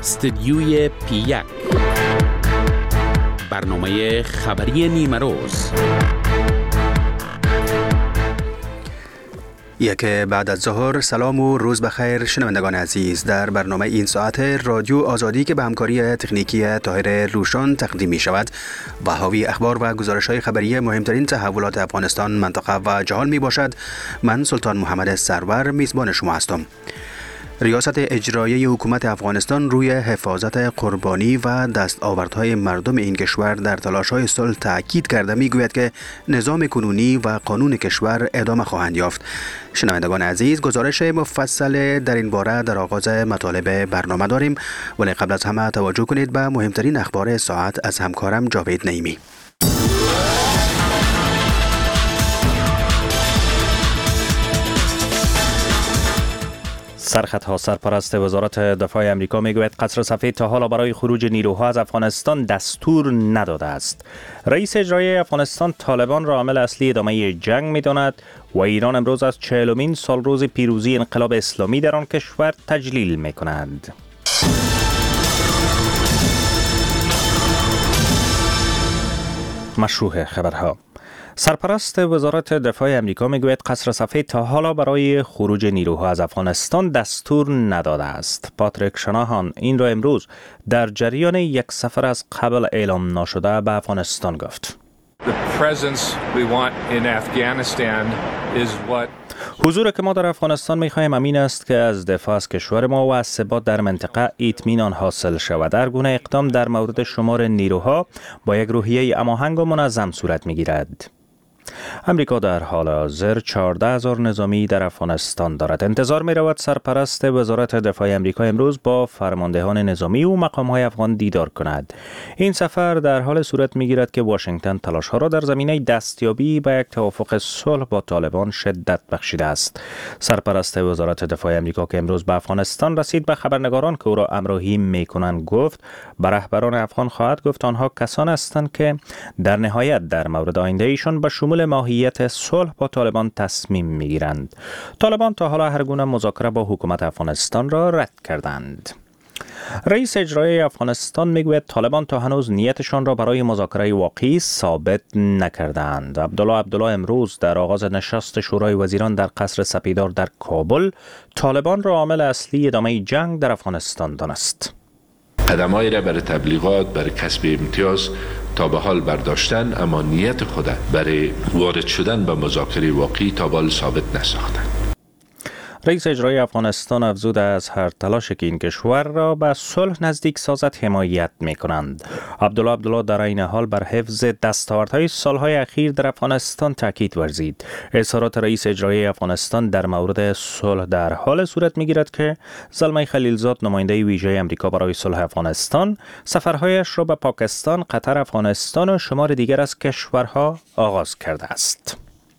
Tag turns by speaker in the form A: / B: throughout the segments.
A: استدیوی پی1 برنامه خبری نیمه روز.
B: یک بعد از ظهر، سلام و روز بخیر شنوندگان عزیز. در برنامه این ساعت رادیو آزادی که به همکاری تکنیکی طاهر روشن تقدیم می شود و حاوی اخبار و گزارش‌های خبری مهمترین تحولات افغانستان، منطقه و جهان می باشد. من سلطان محمد سرور میزبان شما هستم. ریاست اجرایی حکومت افغانستان روی حفاظت قربانی و دستاوردهای مردم این کشور در تلاش‌های صلح تاکید کرده میگوید که نظام کنونی و قانون کشور ادامه خواهند یافت. شنوندگان عزیز، گزارش مفصل در این باره در آغاز مطالب برنامه داریم، ولی قبل از همه توجه کنید به مهمترین اخبار ساعت از همکارم جاوید نعیمی.
C: سرخطها: سرپرست وزارت دفاع امریکا میگوید قصر سفید تا حالا برای خروج نیروها از افغانستان دستور نداده است. رئیس اجرایی افغانستان طالبان را عامل اصلی ادامه جنگ می‌داند و ایران امروز از 40مین سالروز پیروزی انقلاب اسلامی در آن کشور تجلیل می‌کند. مشروع خبرها: سرپرست وزارت دفاع امریکا میگوید قصر سفید تا حالا برای خروج نیروها از افغانستان دستور نداده است. پاتریک شناهان این را امروز در جریان یک سفر از قبل اعلام نشده به افغانستان گفت. حضور که ما در افغانستان می‌خواهیم امین است که از دفاع از کشور ما و از ثبات در منطقه اطمینان حاصل شود. هر گونه اقدام در مورد شمار نیروها با یک روحیه هماهنگ و منظم صورت می‌گیرد. امریکا در حال حاضر 14,000 نظامی در افغانستان دارد. انتظار می رود سرپرست وزارت دفاع امریکا امروز با فرماندهان نظامی و مقام‌های افغان دیدار کند. این سفر در حال صورت می گیرد که واشنگتن تلاش‌ها را در زمینه دستیابی به یک توافق صلح با طالبان شدت بخشیده است. سرپرست وزارت دفاع امریکا که امروز به افغانستان رسید به خبرنگاران که او را همراهی می‌کنند گفت به رهبران افغان خواهد گفت آنها کسان هستند که در نهایت در مورد آینده ایشان به شمول ماهیت صلح با طالبان تصمیم میگیرند. طالبان تا حالا هر گونه مذاکره با حکومت افغانستان را رد کردند. رئیس اجرایی افغانستان میگوید طالبان تا هنوز نیتشان را برای مذاکره واقعی ثابت نکردند. عبدالله امروز در آغاز نشست شورای وزیران در قصر سپیدار در کابل طالبان را عامل اصلی ادامه جنگ در افغانستان دانست.
D: قدم‌هایی را برای تبلیغات، برای کسب امتیاز تا به حال برداشتن، اما نیت خود برای وارد شدن به مذاکره واقعی تا به حال ثابت نساختند.
C: رئیس اجرایی افغانستان افزود از هر تلاش که این کشور را به صلح نزدیک سازد حمایت می‌کنند. عبدالله در این حال بر حفظ دستاوردهای سالهای اخیر در افغانستان تاکید ورزید. اظهارات رئیس اجرایی افغانستان در مورد صلح در حال صورت می‌گیرد که زلمه خلیلزاد، نماینده ویژه آمریکا برای صلح افغانستان، سفرهایش را به پاکستان، قطر، افغانستان و شمار دیگر از کشورها آغاز کرده است.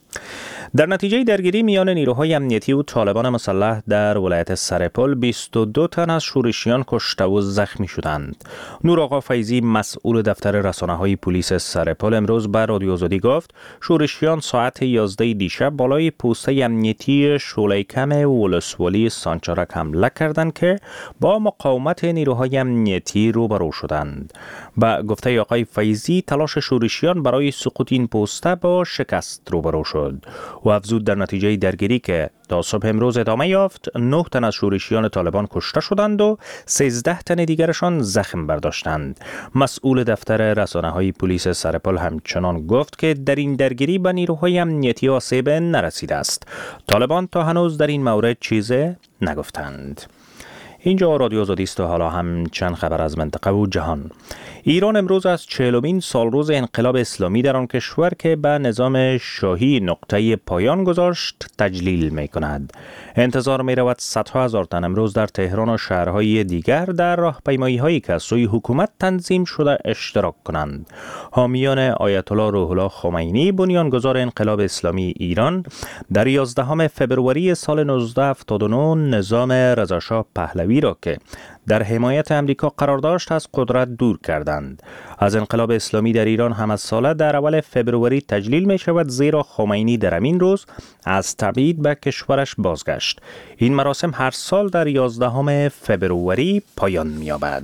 C: در نتیجه درگیری میان نیروهای امنیتی و طالبان مسلح در ولایت سرپل 22 تن از شورشیان کشته و زخمی شدند. نور آقا فیضی، مسئول دفتر رسانه‌های پلیس سرپل، امروز به رادیو آزادی گفت شورشیان ساعت 11 دیشب بالای پوسته امنیتی شولیکم ولسوالی سانچارک حمله کردند که با مقاومت نیروهای امنیتی روبرو شدند. با گفته آقای فیضی تلاش شورشیان برای سقوط این پوسته با شکست روبرو شد و افزود در نتیجه درگیری که تا صبح امروز ادامه یافت 9 تن از شورشیان طالبان کشته شدند و 13 تن دیگرشان زخم برداشتند. مسئول دفتر رسانه‌های پلیس سرپل همچنان گفت که در این درگیری به نیروهای امنیتی آسیب نرسیده است. طالبان تا هنوز در این مورد چیزی نگفتند. اینجا رادیو آزادی است و حالا هم چند خبر از منطقه و جهان. ایران امروز از 40مین سالروز انقلاب اسلامی در آن کشور که به نظام شاهی نقطه پایان گذاشت تجلیل می کند. انتظار می رود صدها هزار تن امروز در تهران و شهرهای دیگر در راهپیمایی هایی که از سوی حکومت تنظیم شده اشتراک کنند. حامیان آیت الله روح الله خمینی، بنیانگذار انقلاب اسلامی ایران، در 11 فوریه سال 1979 نظام رضاشاه پهلوی پهلوی را که در حمایت امریکا قرار داشت از قدرت دور کردند. از انقلاب اسلامی در ایران هم از ساله در اول فبروری تجلیل می شود، زیرا خمینی در همین روز از تبعید به کشورش بازگشت. این مراسم هر سال در 11 فبروری پایان می یابد.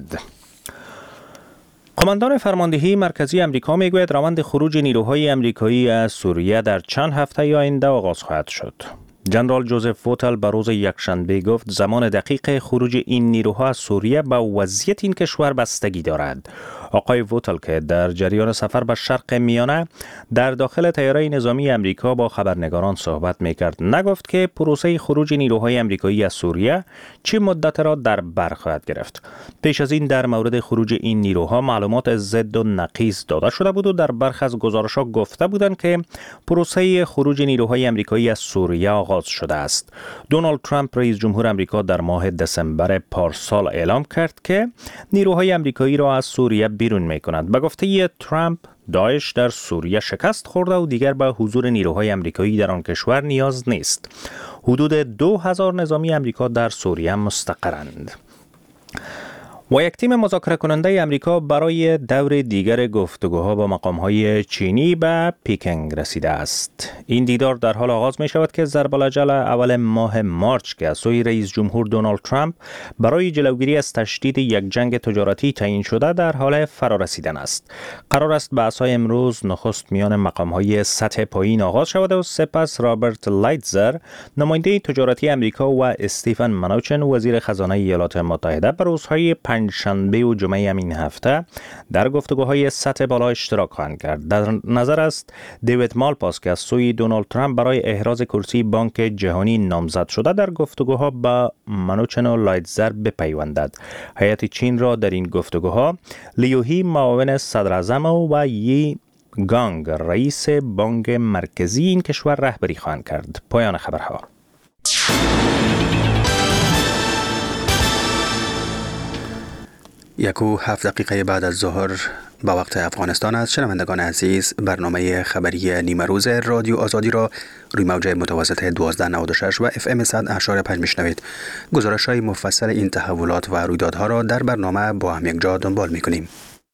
C: قماندان فرماندهی مرکزی امریکا میگوید روند خروج نیروهای امریکایی از سوریه در چند هفته آینده آغاز خواهد شد. جنرال جوزف ووتل به روز یکشنبه گفت زمان دقیق خروج این نیروها از سوریه به وضعیت این کشور بستگی دارد. آقای ووتل که در جریان سفر به شرق میانه در داخل طیاره نظامی امریکا با خبرنگاران صحبت میکرد، نگفت که پروسه خروج نیروهای امریکایی از سوریه چه مدت را در بر خواهد گرفت. پیش از این در مورد خروج این نیروها معلومات ضد و نقیض داده شده بود و در برخی از گزارش‌ها گفته بودند که پروسه خروج نیروهای امریکایی از سوریه آغاز شده است. دونالد ترامپ رئیس جمهور امریکا در ماه دسامبر پارسال اعلام کرد که نیروهای امریکایی را از سوریه بیرون می‌کند. به گفته ترامپ، داعش در سوریه شکست خورده و دیگر به حضور نیروهای امریکایی در آن کشور نیاز نیست. حدود 2000 نظامی امریکا در سوریه مستقرند. و یک تیم مذاکره کننده امریکا برای دور دیگر گفتگوها با مقام‌های چینی به پیکنگ رسیده است. این دیدار در حال آغاز می شود که ضرب الاجل اول ماه مارچ که از سوی رئیس جمهور دونالد ترامپ برای جلوگیری از تشدید یک جنگ تجارتی تعیین شده در حال فرارسیدن است. قرار است بحث‌های امروز نخست میان مقام‌های سطح پایین آغاز شود و سپس رابرت لایتزر نماینده تجارتی امریکا و استیفن منوچن وزیر خزانه ایالات متحده به روزهای شنبه و جمعه همین هفته در گفتگوهای سطح بالا اشتراک خواهند کرد. در نظر است دیوید مالپاس که از سوی دونالد ترامپ برای احراز کرسی بانک جهانی نامزد شده در گفتگوها با منوچن و لایتزر بپیوندد. هیئت چین را در این گفتگوها لیوهی معاون صدر اعظم و یی گانگ رئیس بانک مرکزی این کشور رهبری خواهند کرد. پایان خبرها.
B: 1:07 بعد از ظهر با وقت افغانستان است. شنوندگان عزیز، برنامه خبری نیمه روز رادیو آزادی را روی موج متوسط 1296 و FM 100.5 میشنوید. گزارش‌های مفصل این تحولات و رویدادها را در برنامه با هم یک جا دنبال می‌کنیم.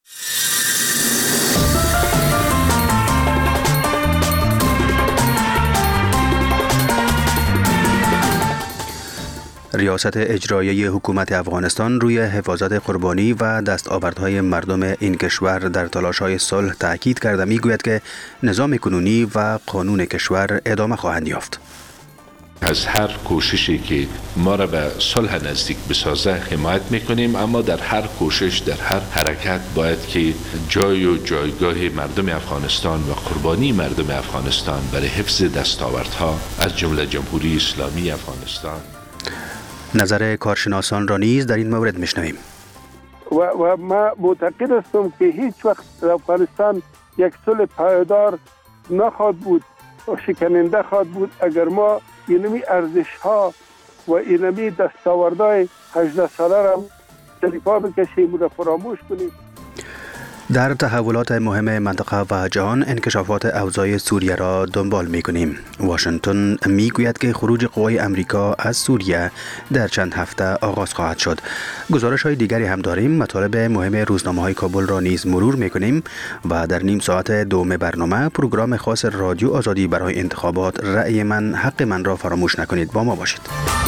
B: ریاست اجرایی حکومت افغانستان روی حفاظت قربانی و دستاوردهای مردم این کشور در تلاش‌های صلح تاکید کرده میگوید که نظام کنونی و قانون کشور ادامه خواهند یافت.
D: از هر کوششی که ما را به صلح نزدیک بسازه حمایت میکنیم، اما در هر کوشش، در هر حرکت باید که جای و جایگاه مردم افغانستان و قربانی مردم افغانستان برای حفظ دستاوردها از جمله جمهوری اسلامی افغانستان.
B: نظر کارشناسان را نیز در این مورد میشنویم.
E: و ما معتقد هستم که هیچ وقت در افغانستان یک صلح پایدار نخواهد بود و شکننده خواهد بود اگر ما اینمی ارزش ها و اینمی دستاوردهای 18 ساله را تلیفا بکشیم و فراموش کنیم.
B: در تحولات مهم منطقه و جهان انکشافات اوضاع سوریه را دنبال می‌کنیم. واشنگتن میگوید که خروج قوای امریکا از سوریه در چند هفته آغاز خواهد شد. گزارش‌های دیگری هم داریم. مطالب مهم روزنامه‌های کابل را نیز مرور می‌کنیم و در نیم ساعت دوم برنامه پروگرام خاص رادیو آزادی برای انتخابات رأی من حق من را فراموش نکنید. با ما باشید.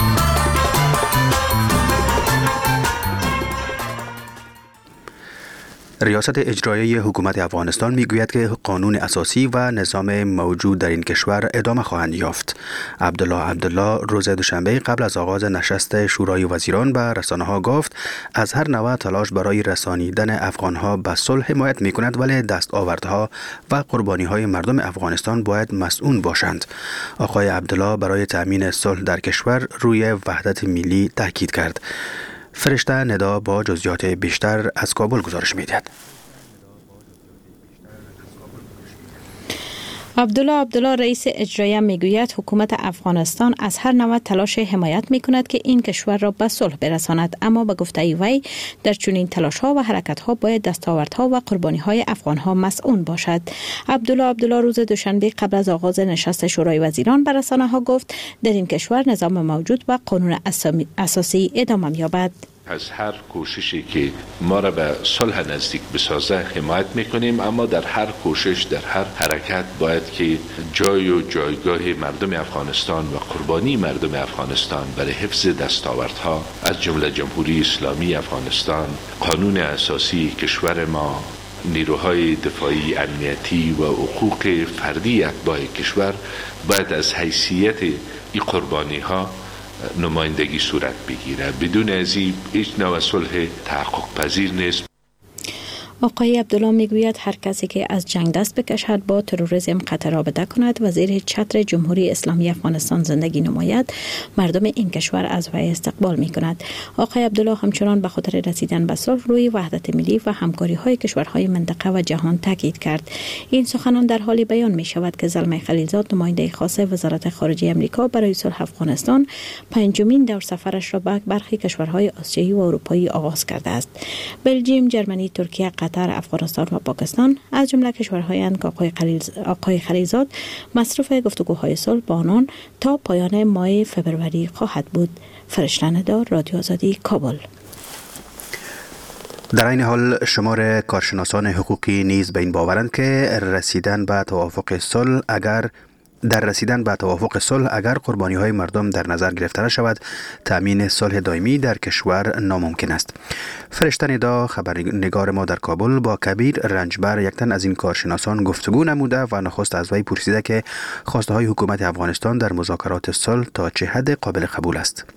B: ریاست اجرایی حکومت افغانستان میگوید که قانون اساسی و نظام موجود در این کشور ادامه خواهند یافت. عبدالله روز دوشنبه قبل از آغاز نشست شورای وزیران به رسانه‌ها گفت از هر نوع تلاش برای رسانیدن افغان‌ها به صلح حمایت می‌کند، ولی دستاوردها و قربانی‌های مردم افغانستان باید مسئول باشند. آقای عبدالله برای تأمین صلح در کشور روی وحدت ملی تاکید کرد. فرشته ندا با جزئیات بیشتر از کابل گزارش می‌دهد.
F: عبدالله رئیس اجرایی میگوید حکومت افغانستان از هر نوع تلاش حمایت میکند که این کشور را به صلح برساند، اما به گفته وی در چنین تلاش ها و حرکت ها باید دستاوردها و قربانی های افغان ها مسئول باشد. عبدالله روز دوشنبه قبل از آغاز نشست شورای وزیران به رسانه ها گفت در این کشور نظام موجود و قانون اساسی ادامه یابد.
D: از هر کوششی که ما را به صلح نزدیک بسازه حمایت میکنیم، اما در هر کوشش، در هر حرکت باید که جای و جایگاه مردم افغانستان و قربانی مردم افغانستان برای حفظ دستاوردها از جمله جمهوری اسلامی افغانستان، قانون اساسی کشور ما، نیروهای دفاعی امنیتی و حقوق فردی اتباع کشور باید از حیثیت این قربانی ها نمایندگی صورت بگیره. بدون از این هیچ نوع صلح تحقق پذیر نیست.
F: آقای عبدالله میگوید هر کسی که از جنگ دست بکشد با تروریسم قطع رابطه کند و زیر چتر جمهوری اسلامی افغانستان زندگی نماید، مردم این کشور از وی استقبال می کند. آقای عبدالله همچنان به خاطر رسیدن به صلح روی وحدت ملی و همکاری های کشورهای منطقه و جهان تاکید کرد. این سخنان در حالی بیان می شود که زلمه خلیلزاد، نماینده خاص وزارت خارجه آمریکا برای صلح افغانستان، پنجمین دور سفرش را به برخی کشورهای آسیایی و اروپایی آغاز کرده است. بلژیم، ژرمنی، ترکیه، قطر، افغانستان و پاکستان از جمله کشورهایند که آقای خلیلزاد مصروف گفتگوهای صلح با آنان تا پایان ماه فبروری خواهد بود. فرشته ندار، رادیو آزادی، کابل.
B: در این حال شمار کارشناسان حقوقی نیز به این باورند که رسیدن به توافق صلح اگر قربانی های مردم در نظر گرفته نشود، تامین صلح دائمی در کشور ناممکن است. فرشته ندا، خبرنگار ما در کابل، با کبیر رنجبر، یک تن از این کارشناسان گفتگو نموده و نخست از وی پرسیده که خواسته های حکومت افغانستان در مذاکرات صلح تا چه حد قابل قبول است.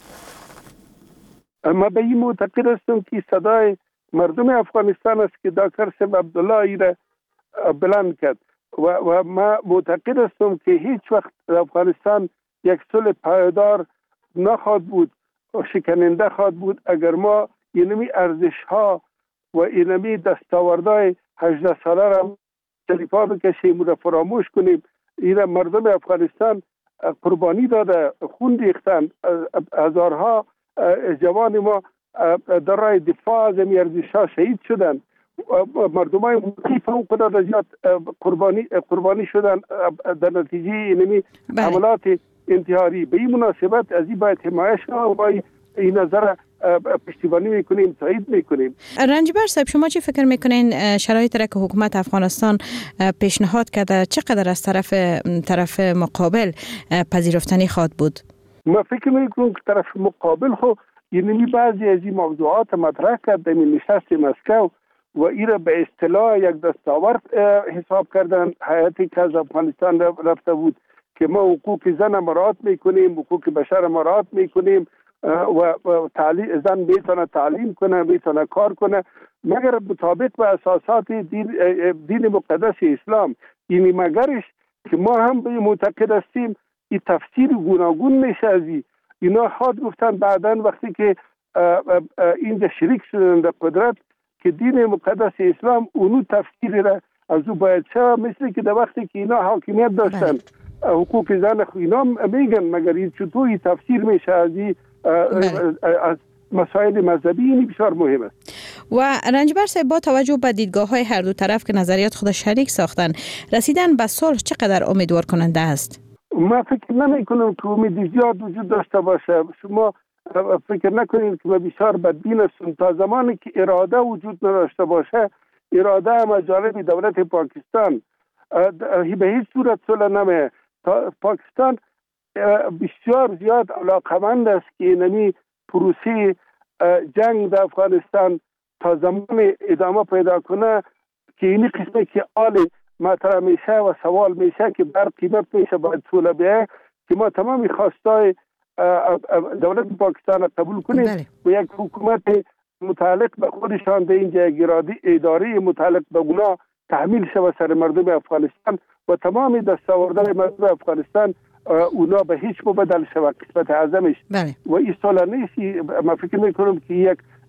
E: ما به این معتقد هستم که صدای مردم افغانستان است که دکتر صاحب عبدالله ایره بلند کرد و ما معتقد هستم که هیچ وقت افغانستان یک صلح پایدار نخواهد بود و شکننده خواهد بود اگر ما اینمی ارزش ها و اینمی دستاوردهای 18 ساله را شریفا بکشیم و فراموش کنیم. این مردم افغانستان قربانی داده، خون ریختند، هزارها جوان ما در راه دفاع از این ارزش ها شهید شدند. مردمای مختلف فوق العاده زیاد قربانی شدن در نتیجه اینمی عملات انتحاری. به این مناسبت از این باید حمایت شود و این نظر پشتیبانی میکنیم، تایید میکنیم.
F: رنجبر صاحب، شما چی فکر میکنین شرایط را که حکومت افغانستان پیشنهاد کرده چقدر از طرف مقابل پذیرفتنی خواهد بود؟
E: ما فکر میکنم که طرف مقابل اینمی بعضی از این موضوعات مطرح کرد در نشست مسکو و این را به اصطلاح یک دستاورد حساب کردن. هیئتی که از افغانستان رفته بود که ما حقوق زن مراعات میکنیم، حقوق بشر مراعات میکنیم و زن میتونه تعلیم کنه، میتونه کار کنه مگر مطابق به اساسات دین مقدس اسلام. این مگرش که ما هم به معتقد هستیم این تفسیر گوناگون میشه از اینا. خود گفتن بعداً وقتی که اینجا شریک شدن در قدرت که دین مقدس اسلام اونو تفسیر را از او باید شد، مثل که در وقتی که اینا حاکمیت داشتن حقوق زن اینا میگن مگر این چطور تفسیر میشه از مسائل مذهبی. این بسیار مهم است.
F: و رنجبر صاحب، با توجه به دیدگاه های هر دو طرف که نظریات خود شریک ساختن، رسیدن به صلح چقدر امیدوار کننده است؟
E: ما فکر نمی کنم که امید زیاد وجود داشته باشه. شما فکر نکنید که ما بسیار بدبین هستیم. تا زمانی که اراده وجود نداشته باشه، اراده هم از جانب دولت پاکستان به هیچ صورت صلح نمیه. پاکستان بسیار زیاد علاقمند است که اینمی پروسه جنگ در افغانستان تا زمان ادامه پیدا کنه که این قسمه که آل مطرح میشه و سوال میشه که بر قیمت میشه باید صلح بیایه که ما تمامی خواستای دولت پاکستان قبول کنیم و یک حکومت متعلق به خودشان در اینجا اداره متعلق به اونا تحمیل شود سر مردم افغانستان و تمامی دستاوردهای مردم افغانستان اونا به هیچ مبدل شود قسمت اعظمش. و این صلح نیست. ما فکر میکنم که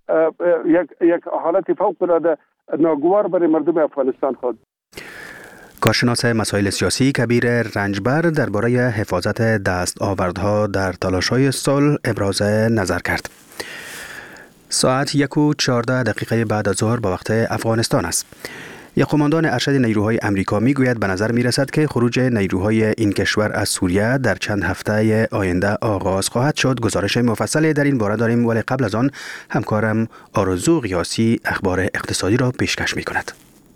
E: یک حالت فوق العاده ناگوار برای مردم افغانستان خود.
B: کارشناس مسائل سیاسی کبیر رنجبر درباره حفاظت دستاوردها در تلاش‌های صلح ابراز نظر کرد. ساعت 1:14 بعد از ظهر به وقت افغانستان است. یک قماندان ارشد نیروهای امریکا میگوید به نظر میرسد که خروج نیروهای این کشور از سوریه در چند هفته آینده آغاز خواهد شد. گزارش مفصلی در این باره داریم، ولی قبل از آن همکارم آرزو قیاسی اخبار اقتصادی را پیشکش میکند.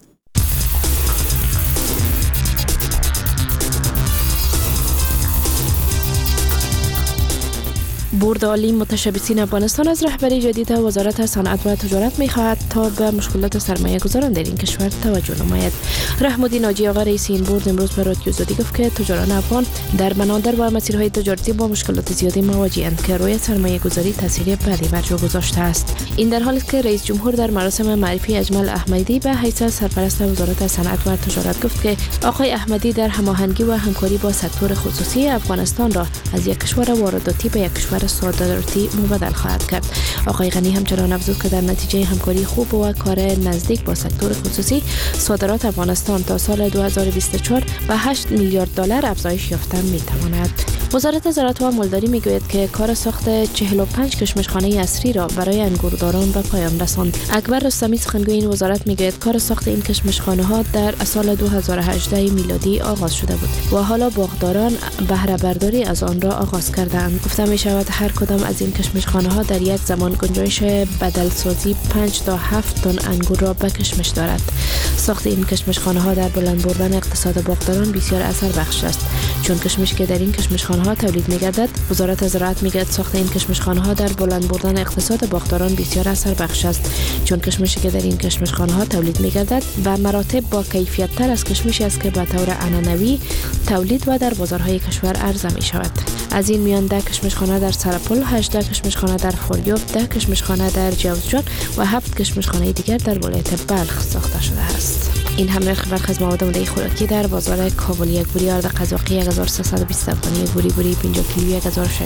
G: بورد عالی متشبثین افغانستان از رهبری جدید وزارت صنعت و تجارت می‌خواهد تا به مشکلات سرمایه گذاران در این کشور توجه نماید. رحم‌الدین ناجی آقا رئیس این بورد امروز به رادیو آزادی گفت که تجاران افغان در بنادر و مسیرهای تجارتی با مشکلات زیادی مواجه‌اند که روی سرمایه گذاری تاثیر بدی بر جا گذاشته است. این در حالی است که رئیس جمهور در مراسم معرفی اجمل احمدی به حیث سرپرست وزارت صنعت و تجارت گفت که آقای احمدی در هماهنگی و همکاری با سکتور خصوصی افغانستان را از یک کشور وارداتی به یک کشور صادراتی مبادل خواهد کرد. آقای غنی همچنان افزود که در نتیجه همکاری خوب و کار نزدیک با سکتور خصوصی صادرات افغانستان تا سال 2024 به 8 میلیارد دلار افزایش یافته می‌تواند. وزارت زراعت و مالداری میگوید که کار ساخت 45 کشمشخانه اصری را برای انگورداران به پایان رساند. اکبر رستمی سخنگوی این وزارت میگوید کار ساخت این کشمشخانه ها در سال 2018 میلادی آغاز شده بود و حالا باغداران بهره برداری از آن را آغاز کردند. گفته می شود هر کدام از این کشمشخانه ها در یک زمان گنجایش بدلسازی 5 تا 7 تن انگور را به کشمش دارد. ساخت این کشمشخانه ها در بلند بردن اقتصاد باغداران بسیار اثر بخش است، چون کشمش که در این کشمشخانه ها تولید می‌گردد. وزارت زراعت میگوید ساخت این کشمشخانه ها در بلند بردن اقتصاد باغداران بسیار اثر بخش است، چون کشمشی که در این کشمشخانه ها تولید می‌گردد به مراتب با کیفیت تر از کشمشی است که به طور عنعنوی تولید و در بازارهای کشور عرضه می‌شود. از این میان 10 کشمشخانه در سرپل، 18 کشمشخانه در فوریاب، 10 کشمشخانه در جوزجان و 7 کشمشخانه دیگر در ولایت بلخ ساخته شده است. این هم نرخ برخی از مواد مولده خوراکی در بازار کابل: یک بوری آرد قزاقی 1320 افغانی، یک بوری 50 کیلویی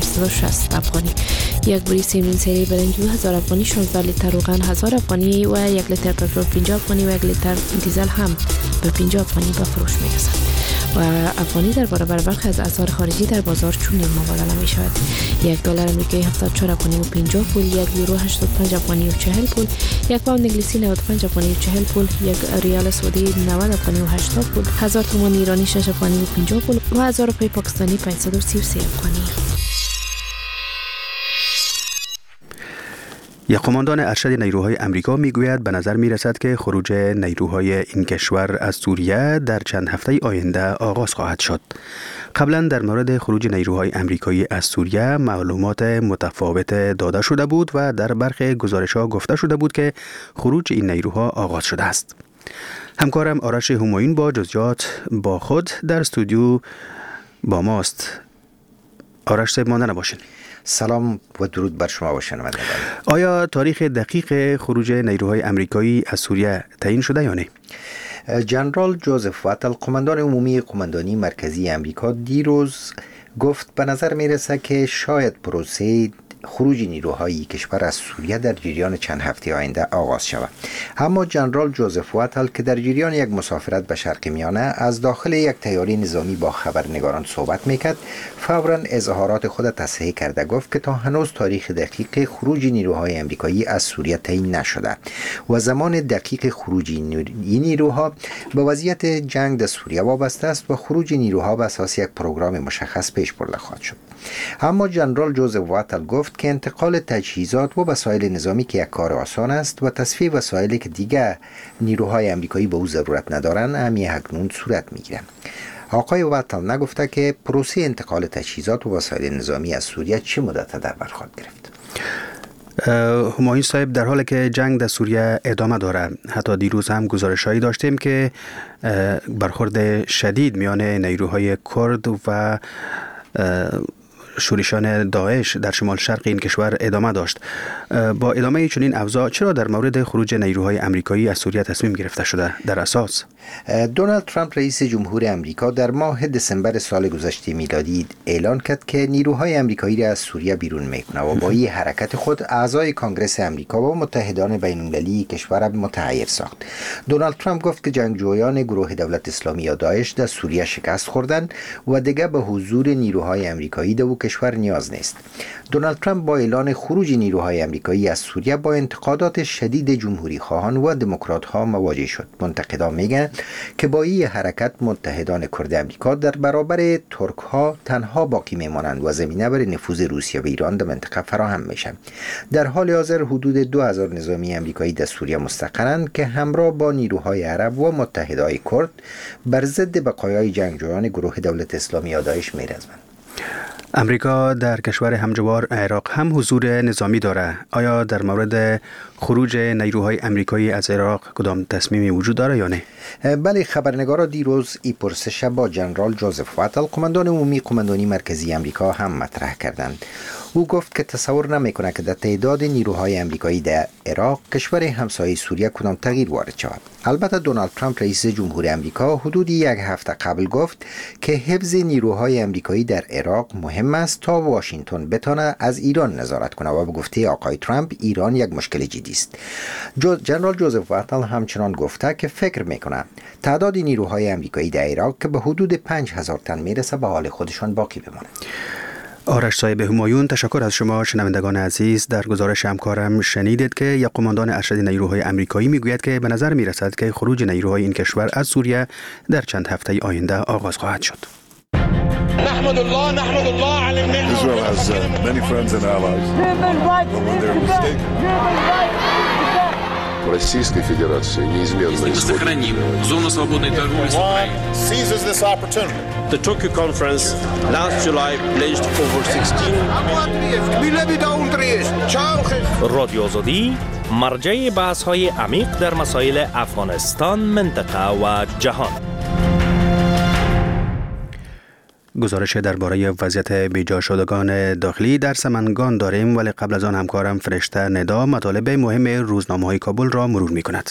G: 1660 افغانی، یک بوری سیمین سری برنج 2000 افغانی، 16 لیتر روغن 1000 افغانی و یک لیتر پترول 50 افغانی و یک لیتر دیزل هم به 50 افغانی به فروش می‌رسد. و افغانی در برابر برخی از اسعار خارجی در بازار چنین مبادله می شود: یک دلار آمریکایی 74 افغانی و 50 پول، یک یورو 85 افغانی و 40 پول، یک پوند انگلیسی 95 افغانی و 40 پول، یک ریال سعودی 90 افغانی و 80 پول، 1000 تومان ایرانی 6 افغانی و 50 پول و 1000 روپیه پاکستانی 533 افغانی.
B: یک قماندان ارشد نیروهای امریکا میگوید به نظر میرسد که خروج نیروهای این کشور از سوریه در چند هفته آینده آغاز خواهد شد. قبلا در مورد خروج نیروهای امریکایی از سوریه معلومات متفاوت داده شده بود و در برخی گزارش‌ها گفته شده بود که خروج این نیروها آغاز شده است. همکارم آرش همایون با جزئیات با خود در استودیو با ماست. آرش صاحب مانده نباشین.
H: سلام و درود بر شما و شنوندگان.
B: آیا تاریخ دقیق خروج نیروهای امریکایی از سوریه تعیین شده یا نه؟
H: جنرال جوزف واتل، قماندان عمومی قماندانی مرکزی امریکا، دیروز گفت به نظر میرسه که شاید پروسه خروج نیروهای کشور از سوریه در جریان چند هفته آینده آغاز شود. اما جنرال جوزف واتل که در جریان یک مسافرت به شرق میانه از داخل یک طیاره نظامی با خبرنگاران صحبت میکرد، فوراً اظهارات خود تصحیح کرده گفت که تا هنوز تاریخ دقیق خروج نیروهای امریکایی از سوریه تعیین نشده و زمان دقیق خروج این نیروها به وضعیت جنگ در سوریه وابسته است و خروج نیروها به اساس یک پروگرام مشخص پیش برده خواهد شد. اما جنرال جوزف واتل گفت که انتقال تجهیزات و وسایل نظامی که یک کار آسان است و تصفیه وسایلی که دیگر نیروهای امریکایی به او ضرورت ندارند همی اکنون صورت میگیرند. آقای واتل نگفته که پروسه انتقال تجهیزات و وسایل نظامی از سوریه چه مدت در بر خواهد گرفت.
B: همایون صاحب، در حالی که جنگ در سوریه ادامه داره، حتی دیروز هم گزارش‌هایی داشتیم که برخورد شدید میان نیروهای کرد و شورشان داعش در شمال شرق این کشور ادامه داشت. با ادامه چنین اوضاع چرا در مورد خروج نیروهای آمریکایی از سوریه تصمیم گرفته شده در اساس؟
H: دونالد ترامپ رئیس جمهور آمریکا در ماه دسامبر سال گذشته میلادی اعلان کرد که نیروهای آمریکایی را از سوریه بیرون میکنه و با این حرکت خود اعضای کانگرس آمریکا و متحدان بین‌المللی کشور را متحیر ساخت. دونالد ترامپ گفت که جنگجویان گروه دولت اسلامی یا داعش در سوریه شکست خوردند و دیگر به حضور نیروهای آمریکایی در او کشور نیاز نیست. دونالد ترامپ با اعلان خروج نیروهای آمریکایی از سوریه با انتقادات شدید جمهوری خواهان و دموکرات ها مواجه شد. منتقدان میگن که با این حرکت متحدان کرد آمریکا در برابر ترک ها تنها باقی میمانند و زمینه برای نفوذ روسیه و ایران در منطقه فراهم میشن. در حال حاضر حدود 2000 نظامی آمریکایی در سوریه مستقرند که همراه با نیروهای عرب و متحدای کرد بر ضد بقایای جنگجویان گروه دولت اسلامی یا داعش می‌رزمند.
B: امریکا در کشور همجوار عراق هم حضور نظامی داره. آیا در مورد خروج نیروهای آمریکایی از عراق کدام تصمیمی وجود داره یا نه؟
H: بله، خبرنگارا دیروز این پرسش با جنرال جوزف واتل قماندان عمومی قماندانی مرکزی آمریکا هم مطرح کردند. او گفت که تصور نمیکنه که در تعداد نیروهای آمریکایی در عراق کشور همسایه سوریه کدام تغییر وارد شود. البته دونالد ترامپ رئیس جمهور آمریکا حدود یک هفته قبل گفت که حفظ نیروهای آمریکایی در عراق مهم است تا واشنگتن بتونه از ایران نظارت کنه و به گفته آقای ترامپ ایران یک مشکل جدی است. جنرال جوزف واتل همچنان گفته که فکر میکنه تعداد نیروهای آمریکایی در عراق که به حدود 5000 تن میرسه به حال خودشان باقی بمانه.
B: آرش صاحب همایون، تشکر از شما. شنوندگان عزیز، در گزارش همکارم شنیدید که یک قماندان ارشد نیروهای آمریکایی میگوید که به نظر میرسد که خروج نیروهای این کشور از سوریه در چند هفته آینده آغاز خواهد شد.
I: نحمد الله على النعمة.
J: Israel has many friends and allies. But when they're mistaken.
K: Российской Федерации неизменно
A: сохраним зону свободной торговли с Украиной.
I: Seizes this opportunity.
L: The Tokyo conference last July pledged over 16
C: رادیو آزادی مرجع بحث‌های عمیق در مسائل افغانستان، منطقه و جهان.
B: گزارش درباره وضعیت بیجا شدگان داخلی در سمنگان داریم، ولی قبل از آن همکارم فرشته ندا مطالب مهم روزنامه‌های کابل را مرور می‌کند.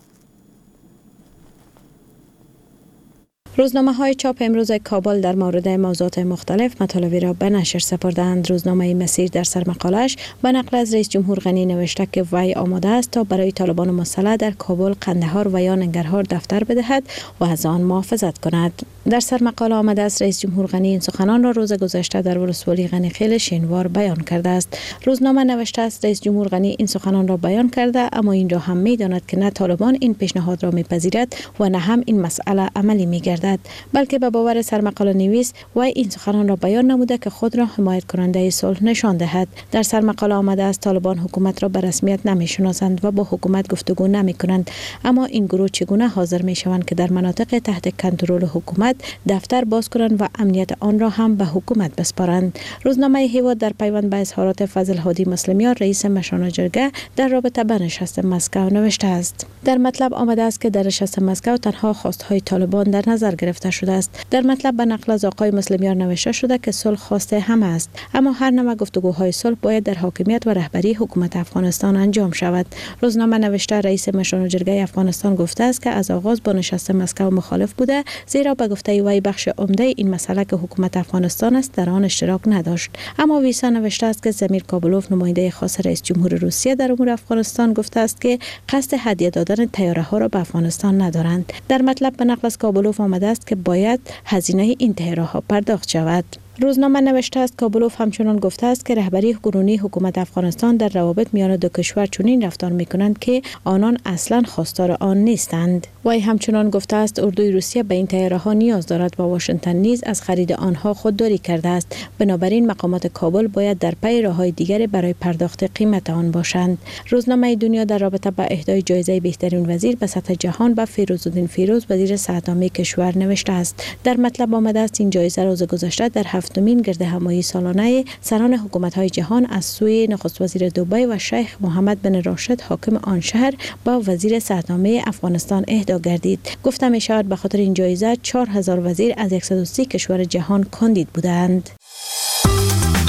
F: روزنامه‌های چاپ امروز کابل در مورد موضوعات مختلف مطالبی را به نشر سپردند. روزنامه مسیر در سرمقالش به نقل از رئیس جمهور غنی نوشته که وی آماده است تا برای طالبان مسلح در کابل، قندهار و یا ننگرهار دفتر بدهد و از آن محافظت کند. در سرمقاله آمده است رئیس جمهور غنی این سخنان را روز گذشته در ولسوالی غنیخیل شینوار بیان کرده است. روزنامه نوشته است رئیس جمهور غنی این سخنان را بیان کرده، اما این را هم می‌داند که نه طالبان این پیشنهاد را می‌پذیرد و نه هم این مسئله عملی می‌گردد، بلکه به باور سرمقاله نویس و این سخنان را بیان نموده که خود را حمایت کننده صلح نشان دهد. در سرمقاله آمده است طالبان حکومت را به رسمیت نمی‌شناسند و با حکومت گفتگو نمی‌کنند، اما این گروه چگونه حاضر می‌شوند که در مناطق تحت کنترل حکومت دفتر باز کنند و امنیت آن را هم به حکومت بسپارند. روزنامه هیواد در پیوند به اظهارات فضل هادی مسلمیان رئیس مشان جرگه در رابطه با نشست مسکو نوشته است. در مطلب آمده است که در نشست مسکو تنها خواستهای طالبان در نظر گرفته شده است. در مطلب به نقل از آقای مسلمیان نوشته شده که صلح خواسته همه است، اما هر نوع گفتگوهای صلح باید در حاکمیت و رهبری حکومت افغانستان انجام شود. روزنامه نوشته رئیس مشان جرگه افغانستان گفته است که از آغاز با نشست مسکو مخالف بوده، زیرا به گفته وی بخش عمده این مسئله که حکومت افغانستان است در آن اشتراک نداشت. اما ویسا نوشته است که زمیر کابلوف نماینده خاص رئیس جمهور روسیه در امور افغانستان گفته است که قصد هدیه دادن طیاره‌ها را به افغانستان ندارند. در مطلب به نقل از کابلوف آمده است که باید هزینه این طیاره‌ها پرداخت شود. روزنامه نوشته است کابلوف همچنان گفته است که رهبری کنونی حکومت افغانستان در روابط میان دو کشور چنین رفتار میکنند که آنان اصلا خواستار آن نیستند. وی همچنان گفته است اردوی روسیه به این طیاره‌ها نیاز دارد و واشنگتن نیز از خرید آنها خودداری کرده است. بنابراین مقامات کابل باید در پی راه‌های دیگری برای پرداخت قیمت آن باشند. روزنامه دنیا در رابطه با اهدای جایزه بهترین وزیر به سطح جهان به فیروزالدین فیروز وزیر صحت‌عامه کشور نوشته است. در مطلب آمده است این جایزه روز گذشته در هفتمین گرد همایی سالانه سران حکومت‌های جهان از سوی نخست وزیر دبی و شیخ محمد بن راشد حاکم آن شهر با وزیر صحت‌عامه افغانستان اهدا گردید. گفته می شود به خاطر این جایزه 4000 وزیر از 130 کشور جهان کاندید بودند.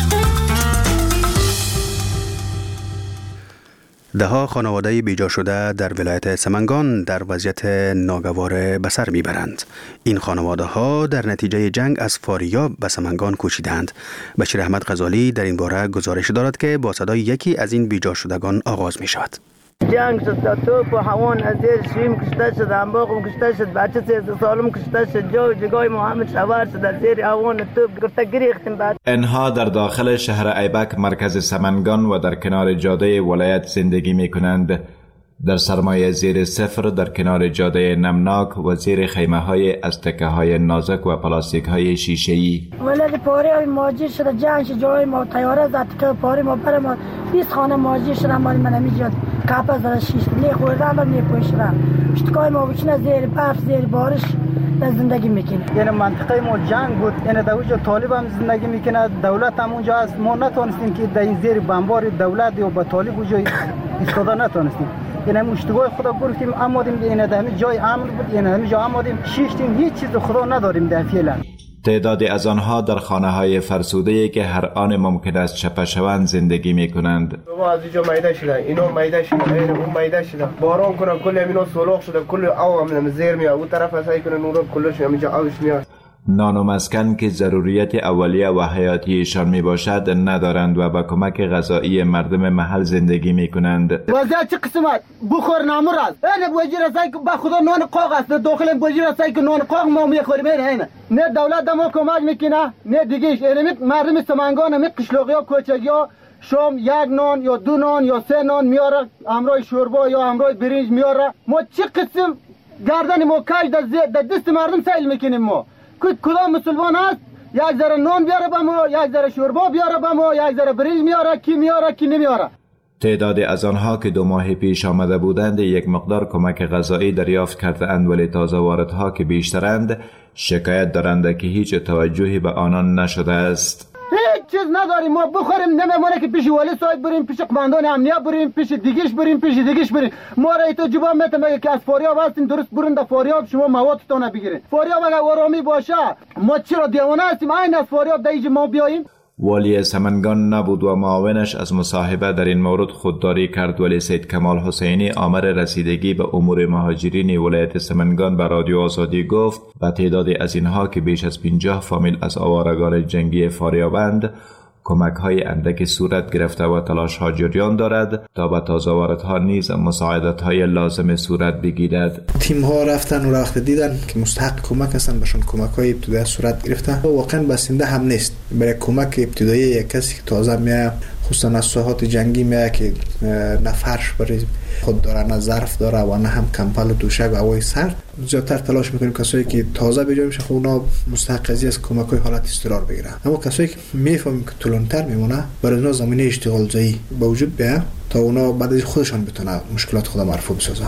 B: دهها خانواده بیجا شده در ولایت سمنگان در وضعیت ناگوار به سر میبرند. این خانواده ها در نتیجه جنگ از فاریاب به سمنگان کوچیدند. بشیر احمد غزالی در این باره گزارش دارد که با صدای یکی از این بیجا شدگان آغاز می شود.
M: جنگ شد، توپ و هوان از زیر شیم کشته شد، انباغم کشته شد، بچه 13 سالم کشته شد، جای محمد شوار شد از زیر هوان توپ گرفته گریختیم. بعد
N: اینها در داخل شهر ایبک مرکز سمنگان و در کنار جاده ولایت زندگی می کنند. در سرمایه زیر صفر در کنار جاده نمناک و زیر خیمه های از تکه های نازک و پلاستیک های شیشه‌ای.
O: ولد پاره های ماجی شده، جنگ جای ما تیاره زد که پاره ما بر ما 20 خانه ماجی شده، مال من نمیجاد کاپا زده شیشت نی خوردن و میپوشیدن. پشتکای ما بچینه زیر برف زیر بارش زندگی میکنه.
P: یعنی منطقه ما جنگ بود، یعنی در اونجا طالب هم زندگی میکنه، دولت هم اونجا است. ما نتونستیم که در این زیر بمبار دولت یا با طالب اونجا ایستاده نتونستیم. یعنی اشتباه خدا گفتیم آمدیم این در جای امن بود، یعنی همه جا آمدیم شیشتیم، هیچ چیز خدا نداریم در فعلا.
N: تعدادی از آنها در خانه های فرسوده‌ای که هر آن ممکن است چپه شوند زندگی می کنند.
Q: ما از اینجا میده شدن، اینا میده شدن، اون میده شدن، باران کنه کل اینا سولاخ شده، کل آب هم زیر میاد، اون طرف اسای کنه نور کلش همینجا آبش میاد.
N: نان و مسکن که ضروریت اولیه و حیاتیشان می باشد ندارند و با کمک غذایی مردم محل زندگی می کنند.
P: وضعیت چه قسمت بخور نامور است. این بوجی رسای که با خدا نان قاق است، داخل بوجی رسای که نان قاق ما میخوریم. این نه دولت ما کمک میکنه نه دیگهش. این مردم سمنگان می قشلاقیا کوچگیا شام یک نان یا دو نان یا سه نان میاره، همراه شوربا یا همراه برنج میاره. ما چه قسم گردن ما کاج در دست مردم سیل میکنیم. ما کدام مسلمان است یک ذره نان بیاره با ما، یک ذره شوربا بیاره با ما، یک ذره برنج میاره، کی میاره کی نمیاره.
N: تعدادی از آنها که 2 ماه پیش آمده بودند یک مقدار کمک غذایی دریافت کردند، ولی تازه واردها که بیشترند شکایت دارند که هیچ توجهی به آنان نشده است.
P: هیچ چیز نداریم ما بخوریم، نمیمونه که پیش والی صاحب بریم، پیش قماندان امنیت بریم، پیش دیگهش بریم، پیش دیگهش بریم. ما را تو جواب میتونه که از فاریاب هستیم، درست برین در فاریاب شما موادتون بگیرید. فاریاب اگر آرامی باشه ما چرا دیوانه هستیم این از فاریاب دیگه ما بیاییم؟
N: والی سمنگان نبود و معاونش از مصاحبه در این مورد خودداری کرد، ولی سید کمال حسینی آمر رسیدگی به امور مهاجرین ولایت سمنگان به رادیو آزادی گفت و تعدادی از اینها که بیش از 50 فامیل از آوارگان جنگی فاریابند کمک های اندکی صورت گرفته و تلاش ها جریان دارد تا به تازه واردها نیز مساعدت های لازم صورت بگیرد.
R: تیم ها رفتن و وقت دیدن که مستحق کمک هستن، بهشون کمک های ابتدایی صورت گرفته. واقعا بسنده هم نیست برای کمک ابتدایی یک کسی که تازه میاد، خصوصا از ساحات جنگی میاد که نه فرش برای خود داره، نه ظرف داره و نه هم کمپل و دوشک و هوای سرد. زیادتر تلاش میکنیم کسایی که تازه به جای میشه خب اونا مستحق از کمک های حالت اضطرار بگیرن. اما کسایی که میفهمیم که طولانی‌تر میمونه برای اونا زمینه اشتغال زایی به وجود بیاد تا اونا بعد از خودشان بتونه مشکلات خود مرفوع بسازن.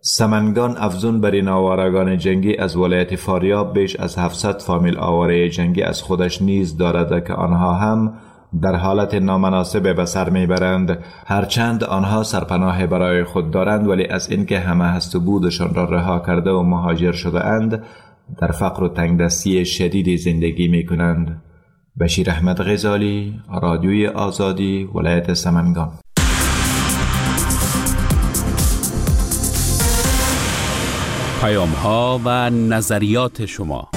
N: سمنگان افزون بر این آوارگان جنگی از ولایت فاریاب بیش از 700 فامیل آواره جنگی از خودش نیز دارد که آنها هم در حالت نامناسب به سر میبرند. هرچند آنها سرپناه برای خود دارند، ولی از اینکه همه هست و بودشان را رها کرده و مهاجر شده اند در فقر و تنگدستی شدیدی زندگی می کنند. بشیر احمد غزالی، رادیوی آزادی، ولایت سمنگان.
A: پیام ها و نظریات شما.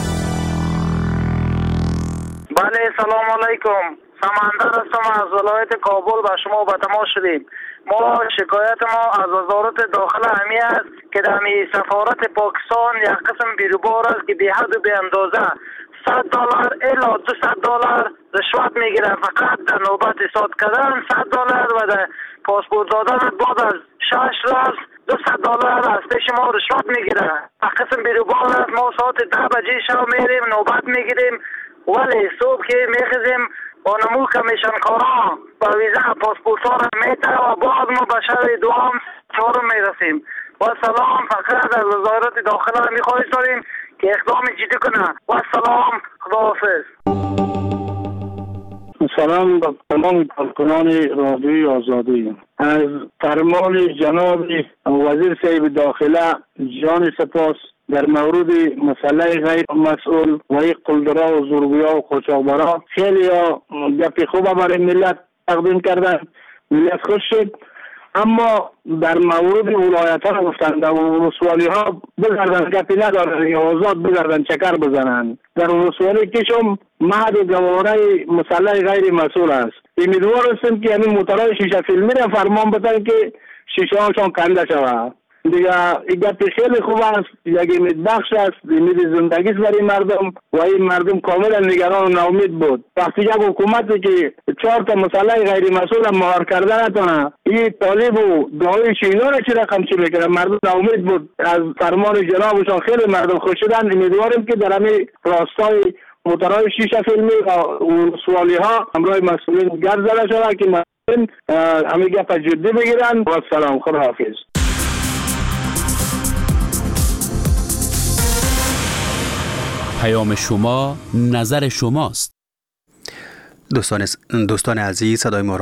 S: بله، سلام علیکم. سمندر هستم از ولایت کابل به شما به تماس شدیم. ما شکایت ما از وزارت داخله همی است که در سفارت پاکستان یک قسم بیروبار است که بی حد و بی اندازه $100 الی $200 رشوت میگیره. فقط در نوبت ایستاد کردن $100 و در پاسپورت دادن بعد از 6 روز $200 از پیش ما رشوت میگیره. یک قسم بیروبار است. ما ساعت 10 بجه شب میریم نوبت میگیریم، ولی صبح که میخزیم با نمو کمیشن کارا با ویزا پاسپورت ها را میتره و بعد ما به شهر دوام چهارم میرسیم. و سلام فقط از وزارت داخله میخواهش داریم که اقدام جدی کنه. و سلام، خداحافظ.
T: سلام به تمام کارکنان رادیوی آزادی. از فرمان جناب وزیر صاحب داخله جان سپاس در مورد مسئله غیر مسئول و یک قلدرها و زورگویا و قاچاقبرا خیلی گپ خوب برای ملت تقدیم کردن. ملت خوش شد اما در مورد ولایت ها گفتن در ولسوالی ها بگردن گپی ندارن یا آزاد بگردن چکر بزنن. در ولسوالی کشم مهد گواره مسلح غیر مسئول است. امیدوار هستم که همین موترهای شیشه فیلمی را فرمان بدن که شیشه هاشون کنده شود. دیگه این گپی خیلی خوب است، یک امید بخش است، امید زندگی برای مردم و این مردم کاملا نگران و ناامید بود. وقتی یک حکومتی که 4 تا مسئله غیر مسئول مهار کرده نتونه این طالب و دعای شینا را چی رقم چی میکنه، مردم ناامید بود. از فرمان جنابشان خیلی مردم خوش شدن. امیدواریم که در همین راستای موترهای شیشه فیلمی و سوالی ها همراه مسئولین گرد زده شده که مردم همین گپ جدی بگیرن. و سلام، خداحافظ.
A: پیام شما نظر شماست.
B: دوستان عزیز، صدای ما